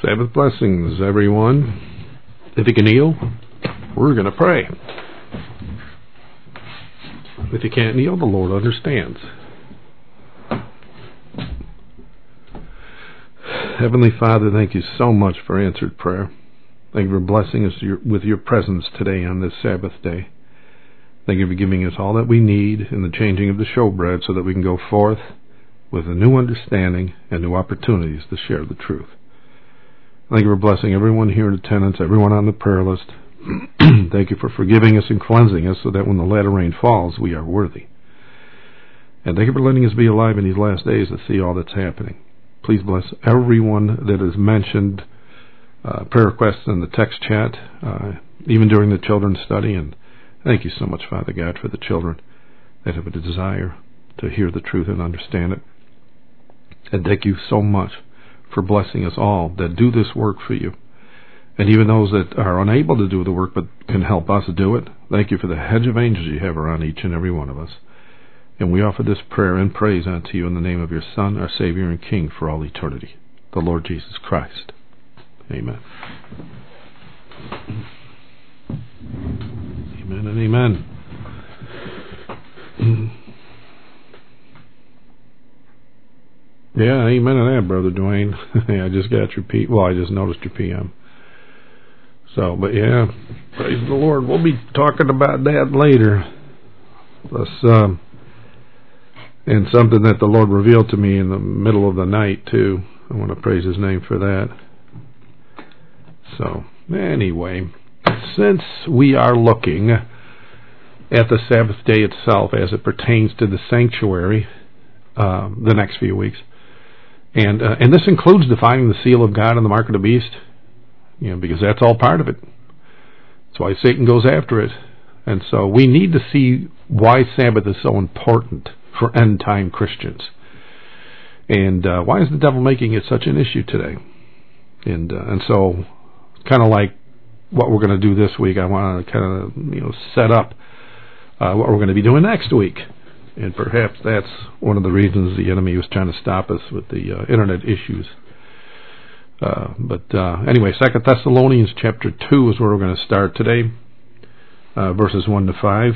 Sabbath blessings, everyone. If you can kneel, we're going to pray. If you can't kneel, the Lord understands. Heavenly Father, thank you so much for answered prayer. Thank you for blessing us with your presence today on this Sabbath day. Thank you for giving us all that we need in the changing of the showbread so that we can go forth with a new understanding and new opportunities to share the truth. Thank you for blessing everyone here in attendance, everyone on the prayer list. Thank you for forgiving us and cleansing us so that when the latter rain falls, we are worthy. And thank you for letting us be alive in these last days to see all that's happening. Please bless everyone that is mentioned, prayer requests in the text chat, even during the children's study. And thank you so much, Father God, for the children that have a desire to hear the truth and understand it. And thank you so much for blessing us all that do this work for you. And even those that are unable to do the work but can help us do it, thank you for the hedge of angels you have around each and every one of us. And we offer this prayer and praise unto you in the name of your Son, our Savior and King for all eternity, the Lord Jesus Christ. Amen. Amen and amen. Yeah, amen to that, Brother Dwayne. I just got your I just noticed your PM. So, but yeah, praise the Lord. We'll be talking about that later. And something that the Lord revealed to me in the middle of the night, too. I want to praise His name for that. So, anyway, since we are looking at the Sabbath day itself as it pertains to the sanctuary the next few weeks, and this includes defining the seal of God and the mark of the beast, because that's all part of it. That's why Satan goes after it. And so we need to see why Sabbath is so important for end-time Christians. And why is the devil making it such an issue today? And so, kind of like what we're going to do this week, I want to kind of set up what we're going to be doing next week. And perhaps that's one of the reasons the enemy was trying to stop us with the internet issues. But anyway, 2 Thessalonians chapter 2 is where we're going to start today, verses 1 to 5.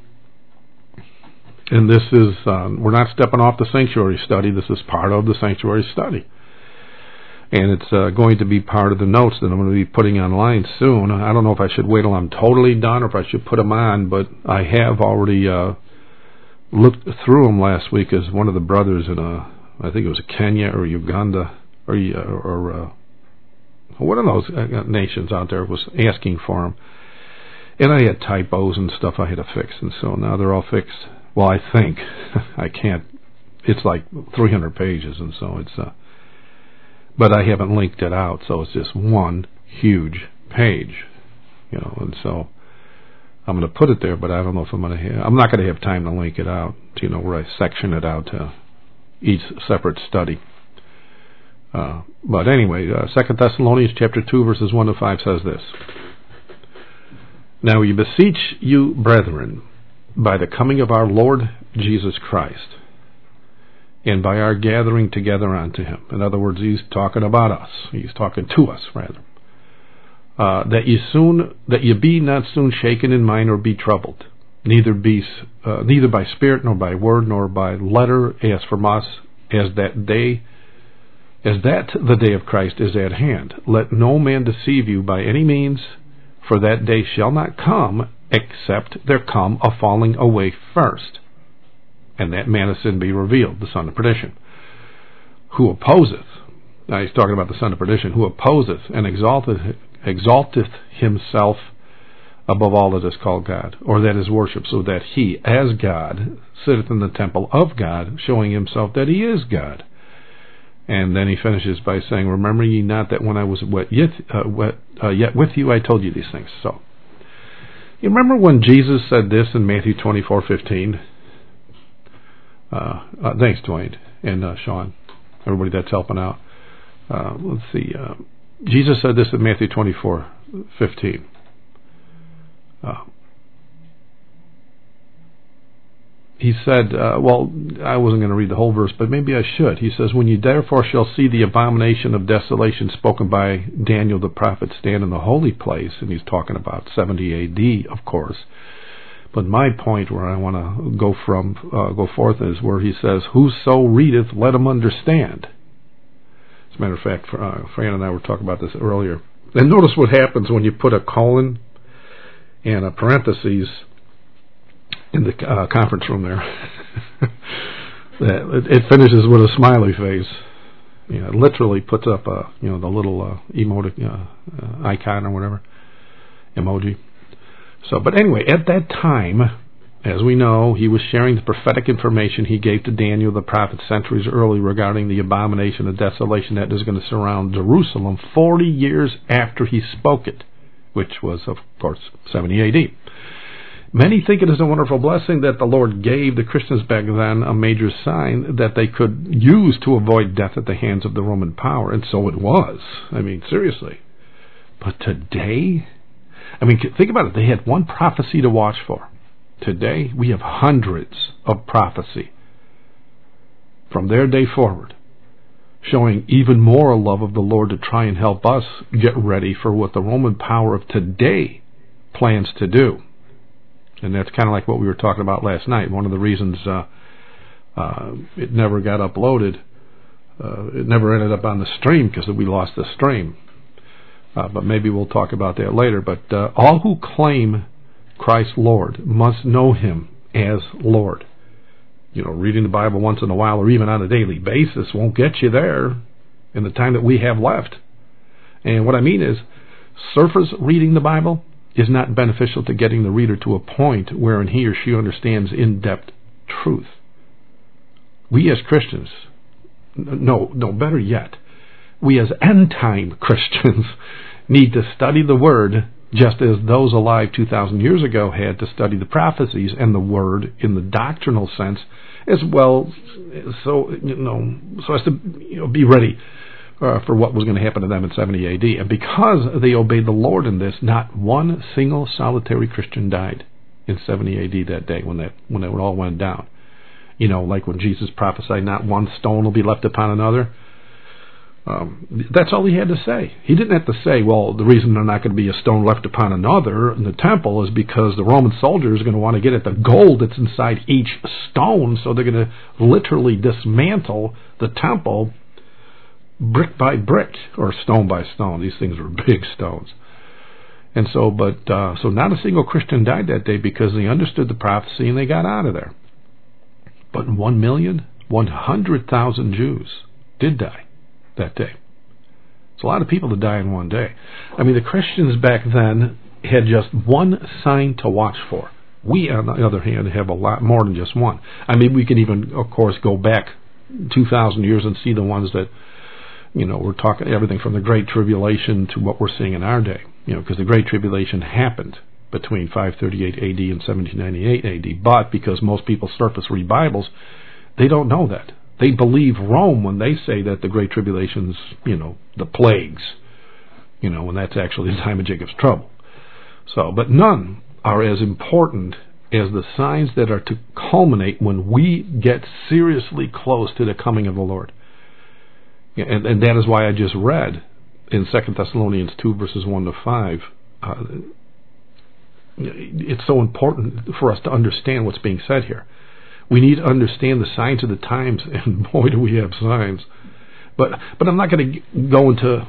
And this is, we're not stepping off the sanctuary study. This is part of the sanctuary study. And it's going to be part of the notes that I'm going to be putting online soon. I don't know if I should wait till I'm totally done or if I should put them on, but I have already looked through them last week as one of the brothers in I think it was Kenya or Uganda or one of those nations out there was asking for them. And I had typos and stuff I had to fix, and so now they're all fixed. Well, I think. I can't. It's like 300 pages, and so it's... but I haven't linked it out, so it's just one huge page, and so I'm going to put it there, but I don't know if I'm not going to have time to link it out, where I section it out to each separate study. But anyway, 2 Thessalonians chapter 2, verses 1 to 5 says this. Now we beseech you, brethren, by the coming of our Lord Jesus Christ, and by our gathering together unto Him. In other words, He's talking about us. He's talking to us, rather. That ye be not soon shaken in mind or be troubled, neither by spirit nor by word nor by letter, as from us, as that the day of Christ is at hand. Let no man deceive you by any means, for that day shall not come, except there come a falling away first, and that man of sin be revealed, the son of perdition, who opposeth, now he's talking about the son of perdition, who opposeth and exalteth himself above all that is called God, or that is worshipped, so that he, as God, sitteth in the temple of God, showing himself that he is God. And then he finishes by saying, remember ye not that when I was yet with you, I told you these things. So, you remember when Jesus said this in Matthew 24:15? Thanks, Dwayne and Sean, everybody that's helping out. Let's see. Jesus said this in Matthew 24:15. he said, well, I wasn't going to read the whole verse, but maybe I should. He says, when you therefore shall see the abomination of desolation spoken by Daniel the prophet stand in the holy place, and he's talking about 70 A.D., of course. But my point where I want to go forth is where he says, whoso readeth, let him understand. As a matter of fact, Fran and I were talking about this earlier. And notice what happens when you put a colon and a parentheses in the conference room there. It finishes with a smiley face. It literally puts up the little emoji icon or whatever, emoji. So, but anyway, at that time, as we know, he was sharing the prophetic information he gave to Daniel the prophet centuries early regarding the abomination of desolation that is going to surround Jerusalem 40 years after he spoke it, which was, of course, 70 A.D. Many think it is a wonderful blessing that the Lord gave the Christians back then, a major sign that they could use to avoid death at the hands of the Roman power, and so it was. I mean, seriously. But today, think about it. They had one prophecy to watch for. Today, we have hundreds of prophecy from their day forward, showing even more love of the Lord to try and help us get ready for what the Roman power of today plans to do. And that's kind of like what we were talking about last night. One of the reasons it never got uploaded, it never ended up on the stream because we lost the stream. But maybe we'll talk about that later. But all who claim Christ Lord must know Him as Lord. Reading the Bible once in a while or even on a daily basis won't get you there in the time that we have left. And what I mean is, surface reading the Bible is not beneficial to getting the reader to a point wherein he or she understands in-depth truth. We as Christians, better yet, we as end-time Christians need to study the Word just as those alive 2,000 years ago had to study the prophecies and the Word in the doctrinal sense as well, so as to be ready for what was going to happen to them in 70 A.D. And because they obeyed the Lord in this, not one single solitary Christian died in 70 A.D. that day when it all went down. Like when Jesus prophesied, not one stone will be left upon another. That's all he had to say. He didn't have to say, well, the reason there's not going to be a stone left upon another in the temple is because the Roman soldiers are going to want to get at the gold that's inside each stone, so they're going to literally dismantle the temple brick by brick, or stone by stone. These things were big stones. And so not a single Christian died that day because they understood the prophecy and they got out of there. But 1,100,000 Jews did die that day. It's a lot of people to die in one day. The Christians back then had just one sign to watch for. We, on the other hand, have a lot more than just one. We can even, of course, go back 2,000 years and see the ones that, we're talking everything from the Great Tribulation to what we're seeing in our day. Because the Great Tribulation happened between 538 A.D. and 1798 A.D. But because most people surface read Bibles, they don't know that. They believe Rome when they say that the Great Tribulation's, the plagues, when that's actually the time of Jacob's trouble. So, but none are as important as the signs that are to culminate when we get seriously close to the coming of the Lord. And that is why I just read in 2 Thessalonians 2 verses 1 to 5, it's so important for us to understand what's being said here. We need to understand the signs of the times, and boy, do we have signs. But I'm not going to go into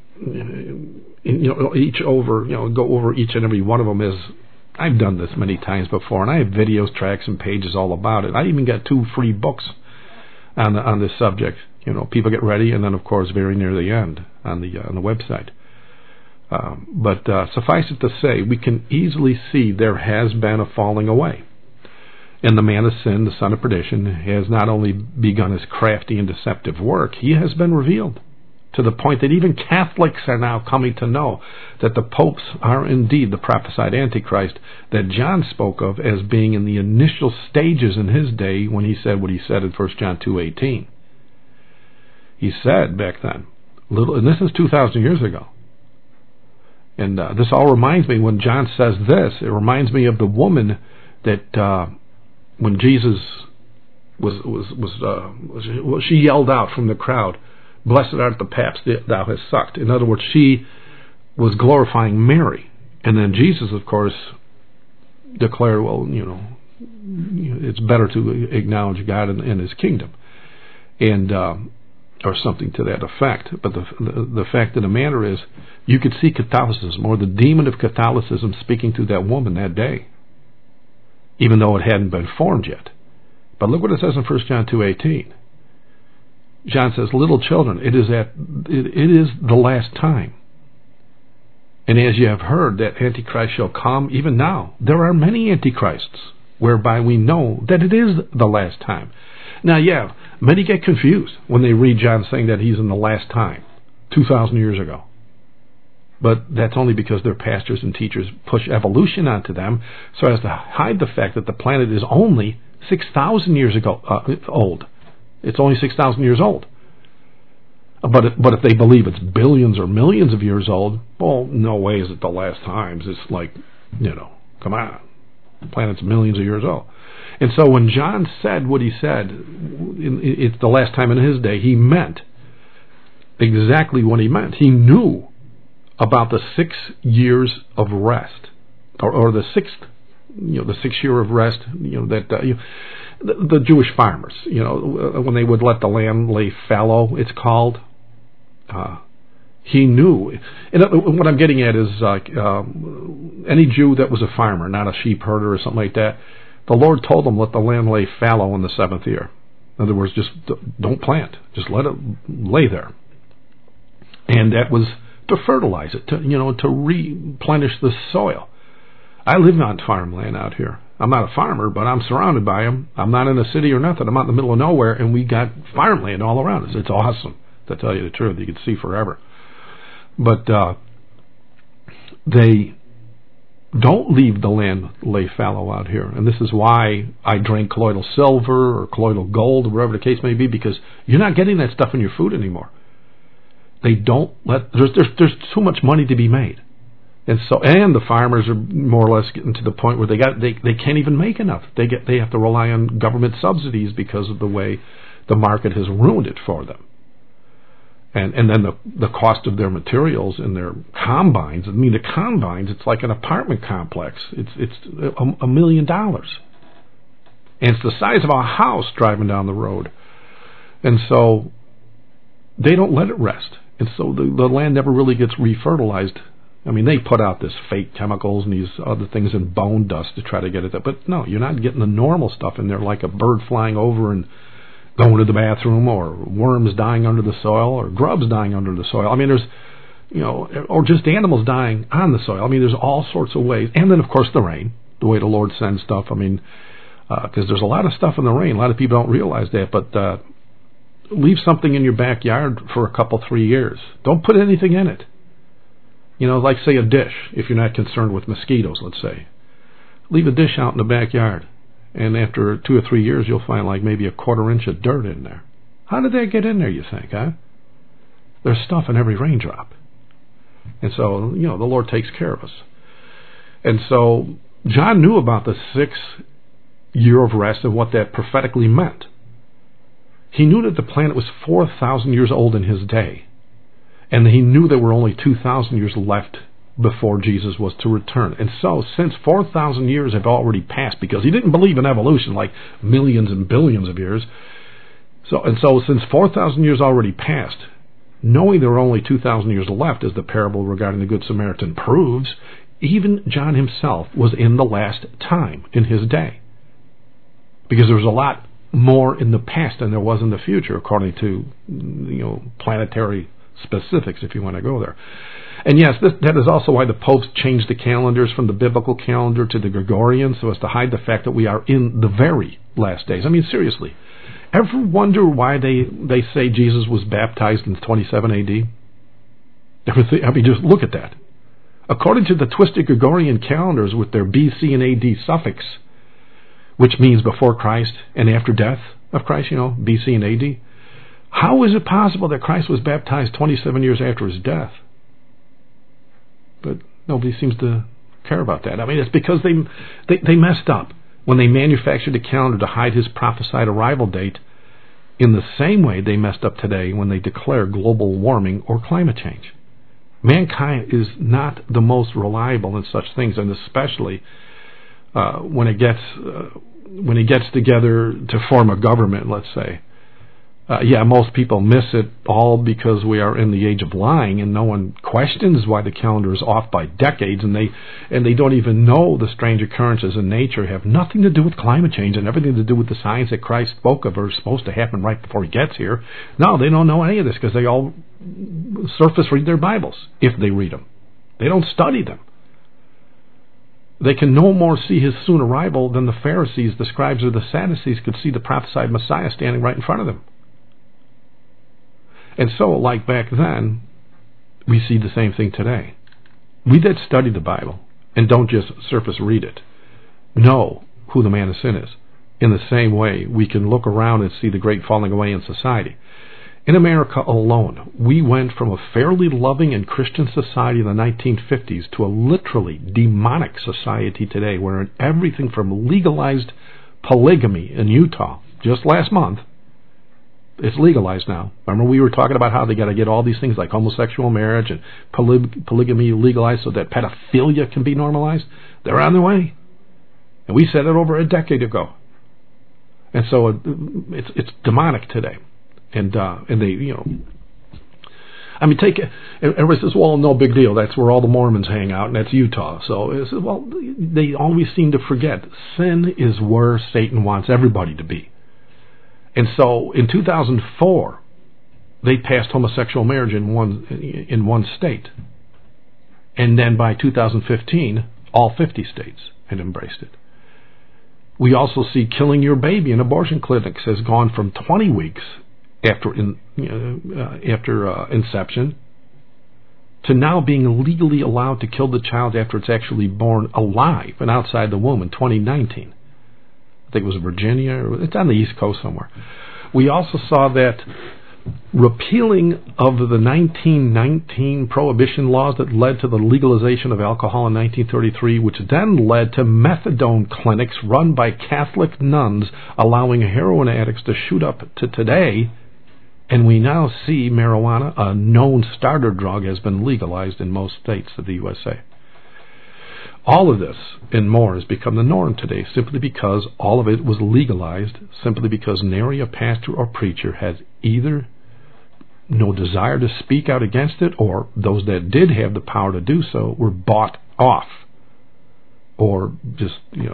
go over each and every one of them, as I've done this many times before, and I have videos, tracks, and pages all about it. I even got 2 free books on this subject. People get ready, and then of course very near the end on the website. But suffice it to say, we can easily see there has been a falling away. And the man of sin, the son of perdition, has not only begun his crafty and deceptive work, he has been revealed, to the point that even Catholics are now coming to know that the popes are indeed the prophesied Antichrist that John spoke of as being in the initial stages in his day when he said what he said in 1 John 2:18. He said back then, and this is 2,000 years ago, and this all reminds me, when John says this, it reminds me of the woman that when Jesus she yelled out from the crowd, "Blessed art the paps thou hast sucked." In other words, she was glorifying Mary. And then Jesus, of course, declared, well, it's better to acknowledge God and His kingdom, and or something to that effect. But the fact of the matter is, you could see Catholicism, or the demon of Catholicism, speaking to that woman that day, even though it hadn't been formed yet. But look what it says in 1 John 2:18. John says, "Little children, it is the last time. And as you have heard that Antichrist shall come, even now there are many Antichrists, whereby we know that it is the last time." Now, yeah, many get confused when they read John saying that he's in the last time, 2,000 years ago. But that's only because their pastors and teachers push evolution onto them so as to hide the fact that the planet is only 6,000 years ago old. It's only 6,000 years old. But if they believe it's billions or millions of years old, well, no way is it the last times. It's like, come on. The planet's millions of years old. And so when John said what he said, it's the last time in his day, he meant exactly what he meant. He knew about the 6 years of rest, or the sixth, the 6th year of rest, the Jewish farmers, when they would let the land lay fallow, it's called. He knew. And what I'm getting at is any Jew that was a farmer, not a sheep herder or something like that, the Lord told them, let the land lay fallow in the 7th year. In other words, just don't plant. Just let it lay there. And that was to fertilize it, to replenish the soil. I live on farmland out here. I'm not a farmer, but I'm surrounded by them. I'm not in a city or nothing. I'm out in the middle of nowhere, and we got farmland all around us. It's awesome, to tell you the truth. You can see forever. But they don't leave the land lay fallow out here. And this is why I drink colloidal silver or colloidal gold, or whatever the case may be, because you're not getting that stuff in your food anymore. They don't let... There's too much money to be made. And the farmers are more or less getting to the point where they can't even make enough. They have to rely on government subsidies because of the way the market has ruined it for them. And then the cost of their materials and their combines. I mean, the combines, it's like an apartment complex. It's $1 million. And it's the size of a house driving down the road. And so they don't let it rest. And so the land never really gets refertilized. I mean, they put out this fake chemicals and these other things in bone dust to try to get it there. But no, you're not getting the normal stuff in there, like a bird flying over and going to the bathroom, or worms dying under the soil, or grubs dying under the soil. I mean, there's, or just animals dying on the soil. I mean, there's all sorts of ways. And then, of course, the rain, the way the Lord sends stuff. I mean, because there's a lot of stuff in the rain. A lot of people don't realize that, but leave something in your backyard for a couple, 3 years. Don't put anything in it. Like, say, a dish, if you're not concerned with mosquitoes, let's say. Leave a dish out in the backyard, and after 2 or 3 years, you'll find like maybe a 1/4 inch of dirt in there. How did that get in there, you think, huh? There's stuff in every raindrop. And so, the Lord takes care of us. And so, John knew about the 6th year of rest and what that prophetically meant. He knew that the planet was 4,000 years old in his day. And he knew there were only 2,000 years left before Jesus was to return. And so, since 4,000 years have already passed, because he didn't believe in evolution like millions and billions of years, so since 4,000 years already passed, knowing there were only 2,000 years left, as the parable regarding the Good Samaritan proves, even John himself was in the last time in his day. Because there was a lot more in the past than there was in the future, according to planetary specifics, if you want to go there. And yes, that is also why the popes changed the calendars from the biblical calendar to the Gregorian, so as to hide the fact that we are in the very last days. I mean, seriously, ever wonder why they say Jesus was baptized in 27 AD? I mean, just look at that. According to the twisted Gregorian calendars with their BC and AD suffix, which means before Christ and after death of Christ, BC and AD, how is it possible that Christ was baptized 27 years after his death? But nobody seems to care about that. I mean, it's because they messed up. when they manufactured a calendar to hide his prophesied arrival date, in the same way they messed up today when they declare global warming or climate change. Mankind is not the most reliable in such things, and especially when it gets together to form a government, let's say. Most people miss it all because we are in the age of lying, and no one questions why the calendar is off by decades, and they don't even know the strange occurrences in nature have nothing to do with climate change and everything to do with the signs that Christ spoke of are supposed to happen right before he gets here. No, they don't know any of this because they all surface read their Bibles, if they read them. They don't study them. They can no more see his soon arrival than the Pharisees, the scribes, or the Sadducees could see the prophesied Messiah standing right in front of them. And so, like back then, we see the same thing today. We that study the Bible and don't just surface read it know who the man of sin is. In the same way, we can look around and see the great falling away in society. In America alone, we went from a fairly loving and Christian society in the 1950s to a literally demonic society today, where everything from legalized polygamy in Utah just last month, it's legalized now. Remember we were talking about how they got to get all these things like homosexual marriage and polygamy legalized so that pedophilia can be normalized? They're on their way. And we said it over a decade ago. And so it's demonic today. And they, take it. Everybody says, well, no big deal. That's where all the Mormons hang out, and that's Utah. So, they always seem to forget sin is where Satan wants everybody to be. And so, in 2004, they passed homosexual marriage in one state, and then by 2015, all 50 states had embraced it. We also see killing your baby in abortion clinics has gone from 20 weeks after inception to now being legally allowed to kill the child after it's actually born alive and outside the womb in 2019. I think it was Virginia, or it's on the East Coast somewhere. We also saw that repealing of the 1919 prohibition laws that led to the legalization of alcohol in 1933, which then led to methadone clinics run by Catholic nuns, allowing heroin addicts to shoot up to today. And we now see marijuana, a known starter drug, has been legalized in most states of the USA. All of this and more has become the norm today, simply because all of it was legalized, simply because nary a pastor or preacher has either no desire to speak out against it, or those that did have the power to do so were bought off. Or just, you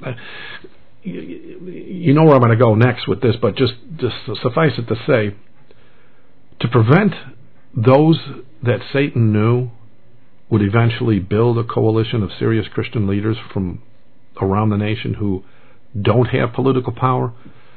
know where I'm going to go next with this, but just suffice it to say, to prevent those that Satan knew would eventually build a coalition of serious Christian leaders from around the nation who don't have political power,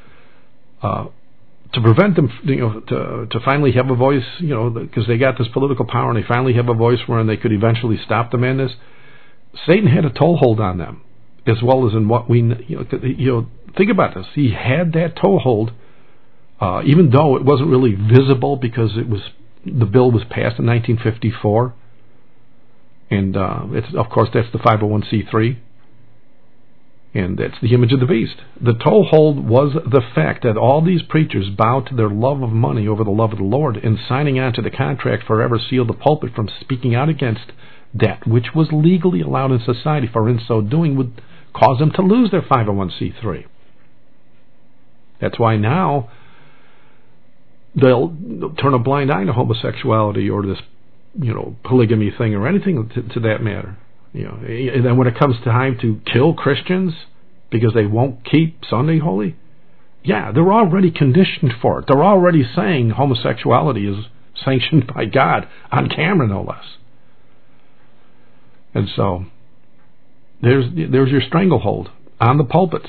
to prevent them, to finally have a voice, because they got this political power and they finally have a voice wherein they could eventually stop the madness. Satan had a toehold on them, as well as in what we, think about this. He had that toehold, even though it wasn't really visible because the bill was passed in 1954. And of course that's the 501c3, and that's the image of the beast. The toehold was the fact that all these preachers bowed to their love of money over the love of the Lord, and signing on to the contract forever sealed the pulpit from speaking out against that which was legally allowed in society, for in so doing would cause them to lose their 501c3. That's why now they'll turn a blind eye to homosexuality or this polygamy thing or anything to that matter. And then when it comes time to kill Christians because they won't keep Sunday holy, they're already conditioned for it. They're already saying homosexuality is sanctioned by God, on camera no less. And so there's your stranglehold on the pulpits.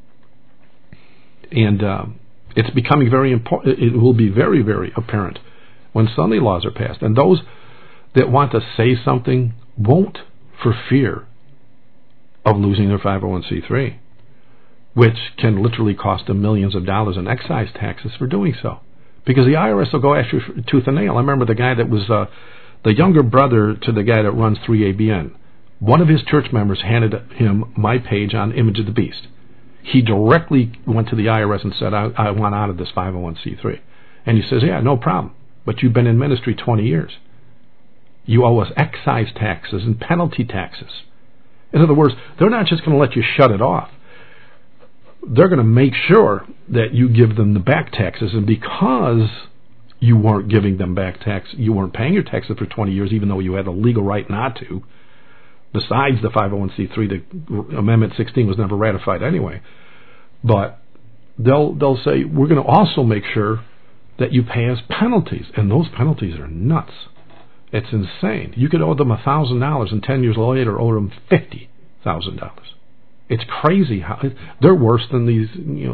And it's becoming very important. It will be very, very apparent when Sunday laws are passed. And those that want to say something won't, for fear of losing their 501c3, which can literally cost them millions of dollars in excise taxes for doing so. Because the IRS will go after you tooth and nail. I remember the guy that was the younger brother to the guy that runs 3ABN. One of his church members handed him my page on Image of the Beast. he directly went to the IRS and said, I want out of this 501c3. And he says, yeah, no problem. But you've been in ministry 20 years. You owe us excise taxes and penalty taxes. In other words, they're not just going to let you shut it off. They're going to make sure that you give them the back taxes. And because you weren't giving them back tax, you weren't paying your taxes for 20 years, even though you had a legal right not to. Besides the 501c3, the Amendment 16 was never ratified anyway. But they'll say, we're going to also make sure that you pay us penalties. And those penalties are nuts. It's insane. You could owe them $1,000 and 10 years later owe them $50,000. It's crazy how they're worse than these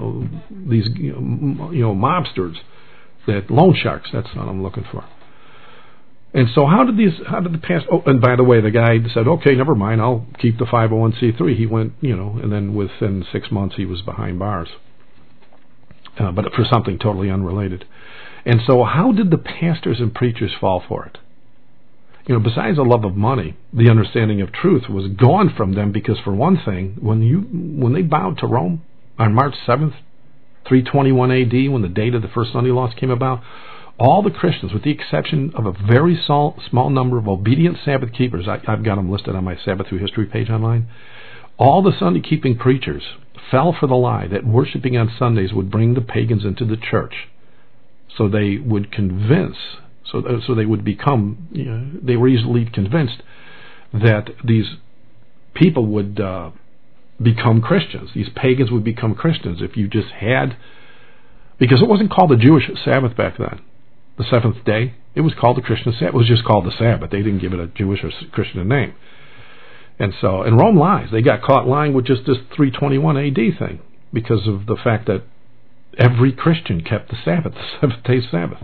mobsters, that loan sharks. That's what I'm looking for. And so how did the past? Oh, and by the way, the guy said, okay, never mind, I'll keep the 501c3. He went, and then within 6 months he was behind bars, but for something totally unrelated. And so how did the pastors and preachers fall for it? Besides the love of money, the understanding of truth was gone from them, because for one thing, when they bowed to Rome on March 7th, 321 AD, when the date of the first Sunday laws came about, all the Christians, with the exception of a very small number of obedient Sabbath keepers, I've got them listed on my Sabbath Through History page online, all the Sunday keeping preachers fell for the lie that worshiping on Sundays would bring the pagans into the church. So they would convince... So they would become, they were easily convinced that these people would become Christians. These pagans would become Christians if you just had, because it wasn't called the Jewish Sabbath back then, the seventh day. It was called the Christian Sabbath. It was just called the Sabbath. They didn't give it a Jewish or Christian name. And Rome lies. They got caught lying with just this 321 AD thing, because of the fact that every Christian kept the Sabbath, the seventh-day Sabbath.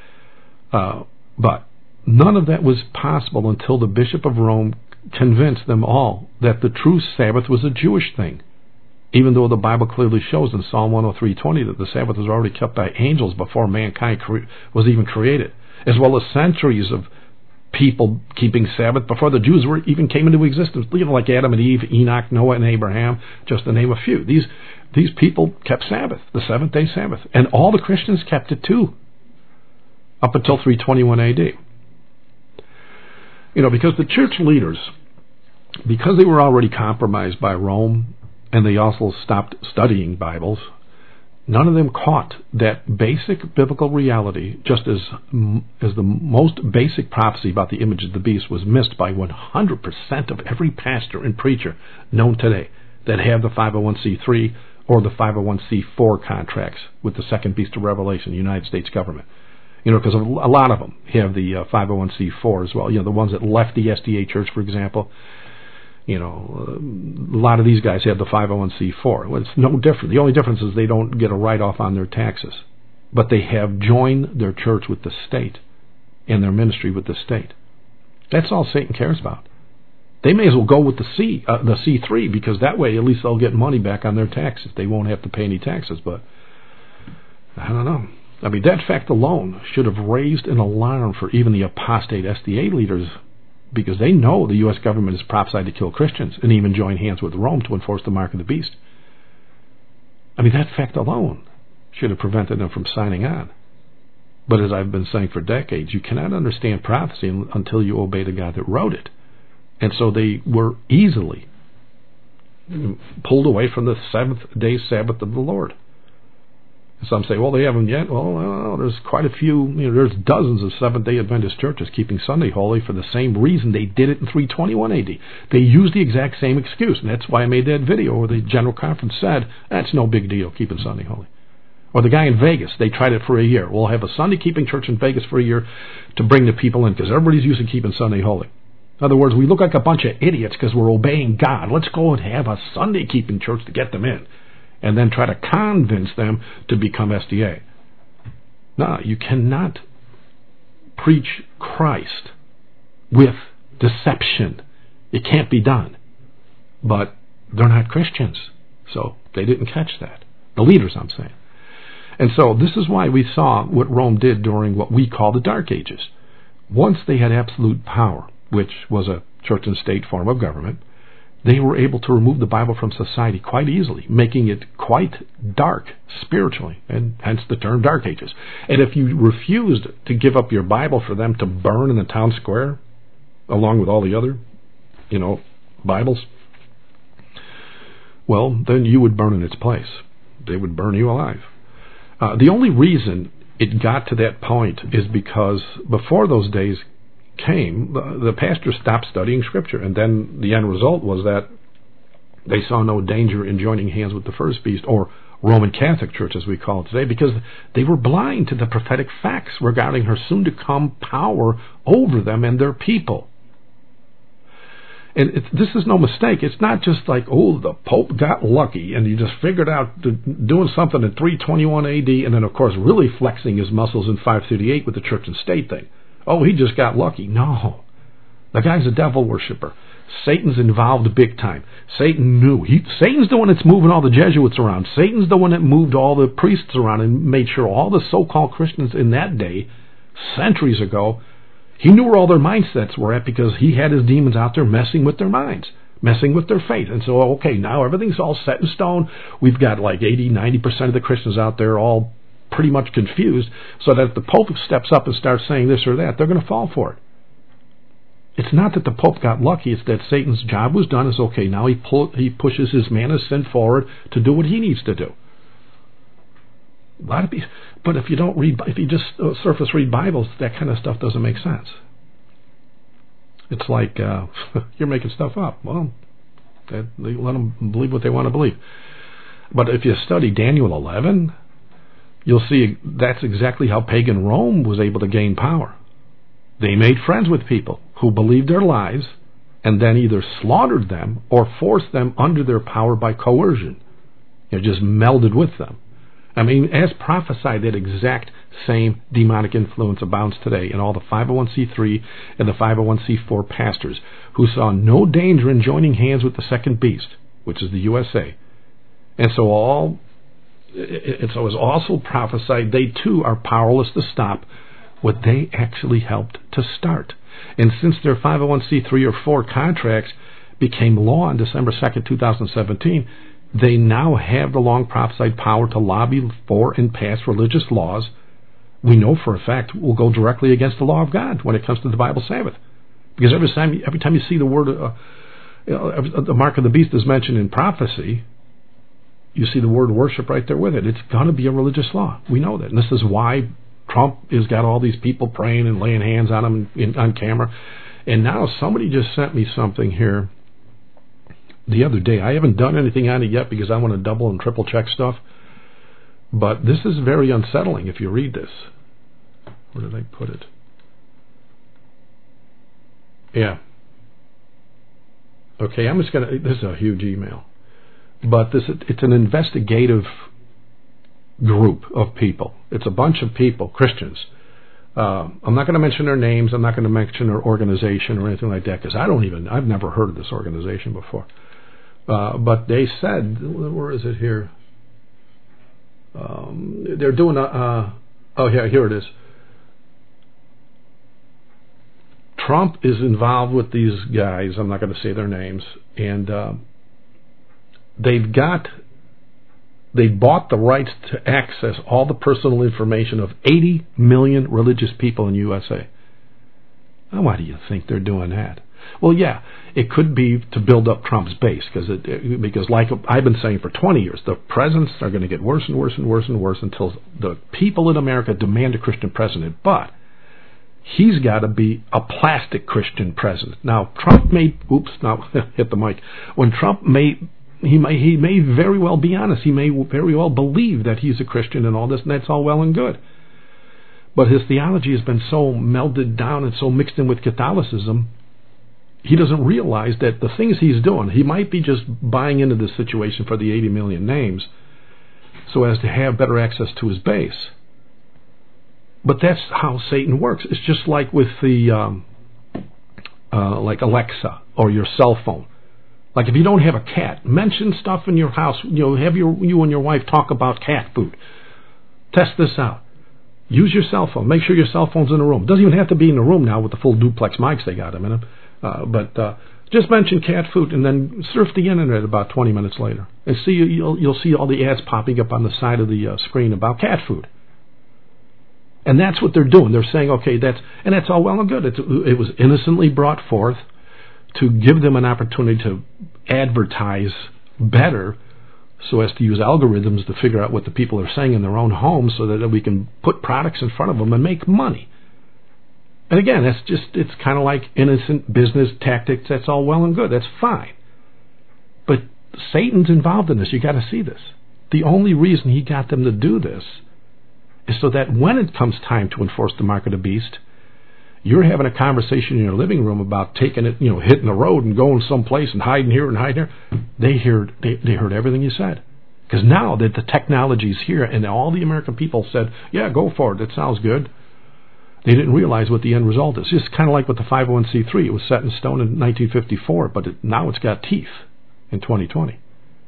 But none of that was possible until the Bishop of Rome convinced them all that the true Sabbath was a Jewish thing, even though the Bible clearly shows in Psalm 103:20 that the Sabbath was already kept by angels before mankind was even created, as well as centuries of people keeping Sabbath before the Jews even came into existence, like Adam and Eve, Enoch, Noah, and Abraham, just to name a few. These people kept Sabbath, the seventh-day Sabbath, and all the Christians kept it too, up until 321 AD. Because the church leaders, because they were already compromised by Rome, and they also stopped studying Bibles, none of them caught that basic biblical reality, just as the most basic prophecy about the image of the beast was missed by 100% of every pastor and preacher known today that have the 501c3 or the 501c4 contracts with the second beast of Revelation, the United States government. Because a lot of them have the 501c4 as well. The ones that left the SDA church, for example. A lot of these guys have the 501c4. Well, it's no different. The only difference is they don't get a write-off on their taxes. But they have joined their church with the state and their ministry with the state. That's all Satan cares about. They may as well go with the C3, because that way at least they'll get money back on their taxes. They won't have to pay any taxes, but I don't know. That fact alone should have raised an alarm for even the apostate SDA leaders, because they know the U.S. government is prophesied to kill Christians and even join hands with Rome to enforce the mark of the beast. That fact alone should have prevented them from signing on. But as I've been saying for decades, you cannot understand prophecy until you obey the God that wrote it. And so they were easily pulled away from the seventh-day Sabbath of the Lord. Some say, well, they haven't yet. Well, there's quite a few. There's dozens of Seventh-day Adventist churches keeping Sunday holy for the same reason they did it in 321 AD. They used the exact same excuse, and that's why I made that video where the General Conference said, that's no big deal, keeping Sunday holy. Or the guy in Vegas, they tried it for a year. We'll have a Sunday-keeping church in Vegas for a year to bring the people in, because everybody's used to keeping Sunday holy. In other words, we look like a bunch of idiots because we're obeying God. Let's go and have a Sunday-keeping church to get them in, and then try to convince them to become SDA. No, you cannot preach Christ with deception. It can't be done. But they're not Christians, so they didn't catch that. The leaders, I'm saying. And so this is why we saw what Rome did during what we call the Dark Ages. Once they had absolute power, which was a church and state form of government, they were able to remove the Bible from society quite easily, making it quite dark spiritually, and hence the term Dark Ages. And if you refused to give up your Bible for them to burn in the town square, along with all the other, Bibles, well, then you would burn in its place. They would burn you alive. The only reason it got to that point is because before those days came, the pastors stopped studying Scripture, and then the end result was that they saw no danger in joining hands with the first beast, or Roman Catholic Church as we call it today, because they were blind to the prophetic facts regarding her soon-to-come power over them and their people. And this is no mistake. It's not just like, the Pope got lucky and he just figured out doing something in 321 AD and then, of course, really flexing his muscles in 538 with the church and state thing. He just got lucky. No. The guy's a devil worshiper. Satan's involved big time. Satan knew. Satan's the one that's moving all the Jesuits around. Satan's the one that moved all the priests around and made sure all the so-called Christians in that day, centuries ago, he knew where all their mindsets were at because he had his demons out there messing with their minds, messing with their faith. And so, now everything's all set in stone. We've got like 80, 90% of the Christians out there all pretty much confused, so that if the Pope steps up and starts saying this or that, they're going to fall for it. It's not that the Pope got lucky, it's that Satan's job was done. It's now he pushes his man of sin forward to do what he needs to do. A lot of people, but if you just surface read Bibles, that kind of stuff doesn't make sense. It's like you're making stuff up. Well, they let them believe what they want to believe. But if you study Daniel 11, you'll see that's exactly how pagan Rome was able to gain power. They made friends with people who believed their lies and then either slaughtered them or forced them under their power by coercion. Just melded with them. As prophesied, that exact same demonic influence abounds today in all the 501c3 and the 501c4 pastors who saw no danger in joining hands with the second beast, which is the USA. And so it was also prophesied they too are powerless to stop what they actually helped to start. And since their 501c3 or 4 contracts became law on December 2nd, 2017, they now have the long prophesied power to lobby for and pass religious laws we know for a fact will go directly against the law of God when it comes to the Bible Sabbath. Because every time you see the word, the mark of the beast is mentioned in prophecy, you see the word worship right there with it. It's going to be a religious law. We know that. And this is why Trump has got all these people praying and laying hands on them on camera. And now somebody just sent me something here the other day. I haven't done anything on it yet because I want to double and triple check stuff. But this is very unsettling if you read this. Where did I put it? Yeah. Okay, I'm just going to... This is a huge email. But it's an investigative group of people. It's a bunch of people, Christians. I'm not going to mention their names. I'm not going to mention their organization or anything like that because I've never heard of this organization before. But they said, where is it here? They're doing here it is. Trump is involved with these guys. I'm not going to say their names. And they bought the rights to access all the personal information of 80 million religious people in USA. Now, why do you think they're doing that? Well, yeah, it could be to build up Trump's base because like I've been saying for 20 years, the presidents are going to get worse and worse and worse and worse until the people in America demand a Christian president. But he's got to be a plastic Christian president. Now, Trump may... Oops, now hit the mic. When Trump he may very well be honest. He may very well believe that he's a Christian and all this, and that's all well and good. But his theology has been so melded down and so mixed in with Catholicism, he doesn't realize that the things he's doing, he might be just buying into this situation for the 80 million names so as to have better access to his base. But that's how Satan works. It's just like with the like Alexa or your cell phone. Like if you don't have a cat, mention stuff in your house. Have you and your wife talk about cat food. Test this out. Use your cell phone. Make sure your cell phone's in the room. It doesn't even have to be in the room now with the full duplex mics they got them in them. But Just mention cat food and then surf the internet about 20 minutes later. And you'll see all the ads popping up on the side of the screen about cat food. And that's what they're doing. They're saying, okay, that's all well and good. It was innocently brought forth to give them an opportunity to advertise better, so as to use algorithms to figure out what the people are saying in their own homes, so that we can put products in front of them and make money. And again, it's kind of like innocent business tactics. That's all well and good. That's fine. But Satan's involved in this. You got to see this. The only reason he got them to do this is so that when it comes time to enforce the mark of the beast, you're having a conversation in your living room about taking it, hitting the road and going someplace and hiding here and hiding here. They heard everything you said. Because now that the technology's here and all the American people said, yeah, go for it, that sounds good, they didn't realize what the end result is. It's kind of like with the 501c3. It was set in stone in 1954, but now it's got teeth in 2020.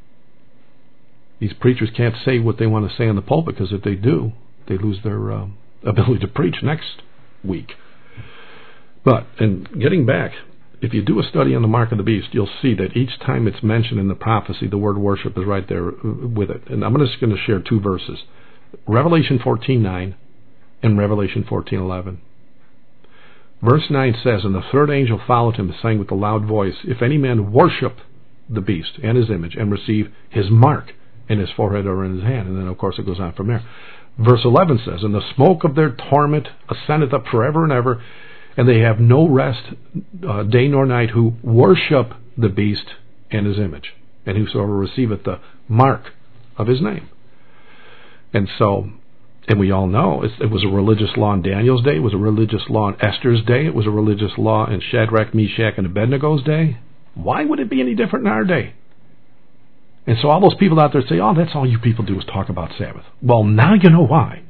These preachers can't say what they want to say in the pulpit, because if they do, they lose their ability to preach next week. But, and getting back, if you do a study on the mark of the beast, you'll see that each time it's mentioned in the prophecy, the word worship is right there with it. And I'm just going to share two verses. Revelation 14:9 and Revelation 14:11. Verse 9 says, and the third angel followed him, saying with a loud voice, if any man worship the beast and his image, and receive his mark in his forehead or in his hand. And then, of course, it goes on from there. Verse 11 says, and the smoke of their torment ascendeth up forever and ever, and they have no rest day nor night who worship the beast and his image, and whosoever receiveth the mark of his name. And so, and we all know it was a religious law in Daniel's day, it was a religious law in Esther's day, it was a religious law in Shadrach, Meshach, and Abednego's day. Why would it be any different in our day? And so all those people out there say, oh, that's all you people do is talk about Sabbath. Well, now you know why.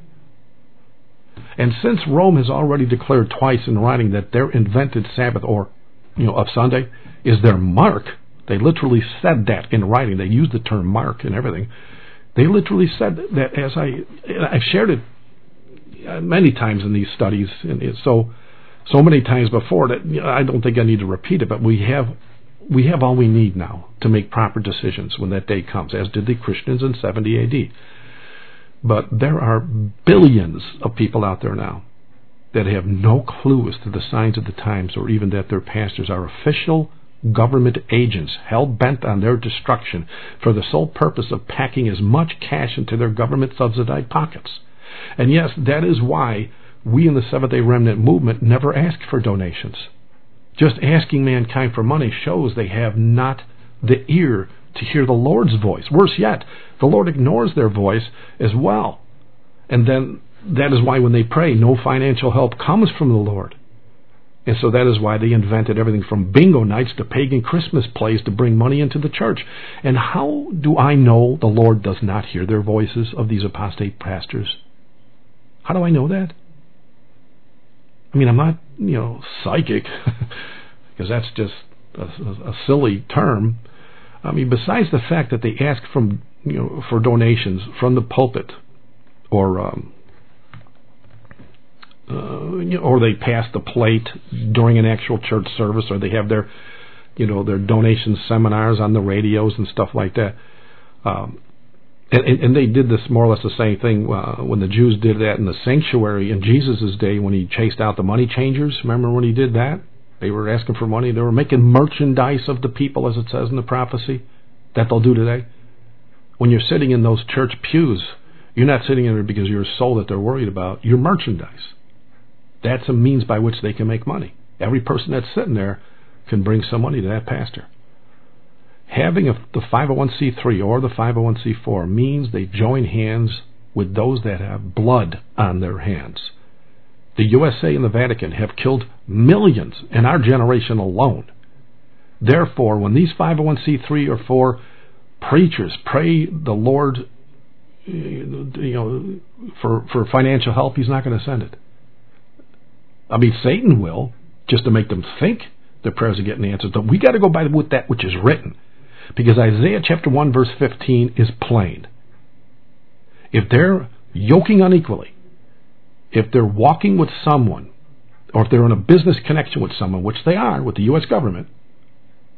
And since Rome has already declared twice in writing that their invented Sabbath, or of Sunday, is their mark, they literally said that in writing. They used the term mark and everything. They literally said that, as I've shared it many times in these studies, and so many times before that I don't think I need to repeat it. But we have all we need now to make proper decisions when that day comes, as did the Christians in 70 A.D. But there are billions of people out there now that have no clue as to the signs of the times, or even that their pastors are official government agents hell-bent on their destruction for the sole purpose of packing as much cash into their government-subsidized pockets. And yes, that is why we in the Seventh-day Remnant movement never ask for donations. Just asking mankind for money shows they have not the ear to hear the Lord's voice. Worse yet, the Lord ignores their voice as well. And then that is why when they pray, no financial help comes from the Lord. And so that is why they invented everything from bingo nights to pagan Christmas plays to bring money into the church. And how do I know the Lord does not hear their voices of these apostate pastors? How do I know that? I mean, I'm not, psychic, because that's just a silly term. I mean, besides the fact that they ask for donations from the pulpit, or they pass the plate during an actual church service, or they have their donation seminars on the radios and stuff like that. And they did this more or less the same thing when the Jews did that in the sanctuary in Jesus' day, when he chased out the money changers. Remember when he did that? They were asking for money. They were making merchandise of the people, as it says in the prophecy, that they'll do today. When you're sitting in those church pews, you're not sitting in there because you're a soul that they're worried about. You're merchandise. That's a means by which they can make money. Every person that's sitting there can bring some money to that pastor. Having the 501c3 or the 501c4 means they join hands with those that have blood on their hands. The USA and the Vatican have killed millions in our generation alone. Therefore, when these 501c3 or 4 preachers pray the Lord for financial help, he's not going to send it. I mean, Satan will, just to make them think their prayers are getting answered. But we got to go by with that which is written. Because Isaiah chapter 1 verse 15 is plain. If they're yoking unequally, if they're walking with someone, or if they're in a business connection with someone, which they are with the U.S. government,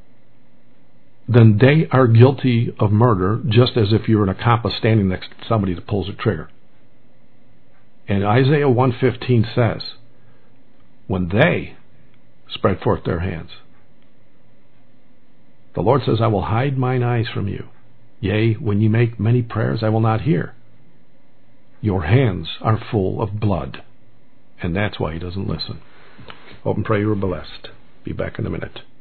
then they are guilty of murder, just as if you're an accomplice standing next to somebody that pulls a trigger. And Isaiah 1:15 says, when they spread forth their hands, the Lord says, I will hide mine eyes from you. Yea, when ye make many prayers, I will not hear. Your hands are full of blood. And that's why he doesn't listen. Hope and pray you are blessed. Be back in a minute.